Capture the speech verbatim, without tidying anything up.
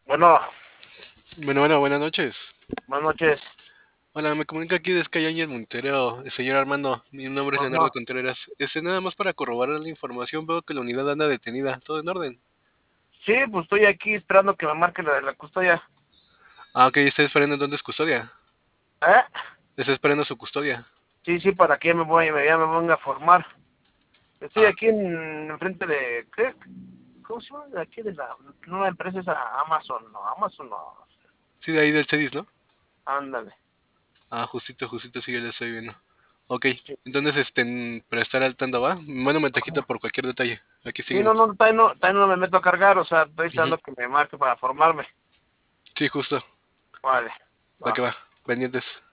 Bueno, Bueno, bueno, buenas noches. buenas noches. Hola, me comunica aquí de Sky Angel Montero, el señor Armando. Mi nombre es Leonardo Ajá. Contreras. Este, nada más para corroborar la información, veo que la unidad anda detenida. ¿Todo en orden? Sí, pues estoy aquí esperando que me marque la de la custodia. Ah, ok, está esperando dónde es custodia. ¿Eh? Está esperando su custodia. Sí, sí, para que ya me voy, ya me venga a formar. Estoy Ah, aquí en enfrente de, ¿qué? ¿Cómo se llama? De aquí de la nueva empresa esa Amazon, no, Amazon no. sí, de ahí del CEDIS, ¿no? Ándale. Ah, justito, justito, sí, ya lo estoy viendo. Ok, Sí. entonces, este, para estar al tanto, ¿va? Me manda un mensajito por cualquier detalle. Aquí Sí, no, seguimos. no, todavía no, todavía no me meto a cargar, o sea, estoy Ujú. esperando que me marque para formarme. Sí, justo. Vale, Va va. que va. Pendientes.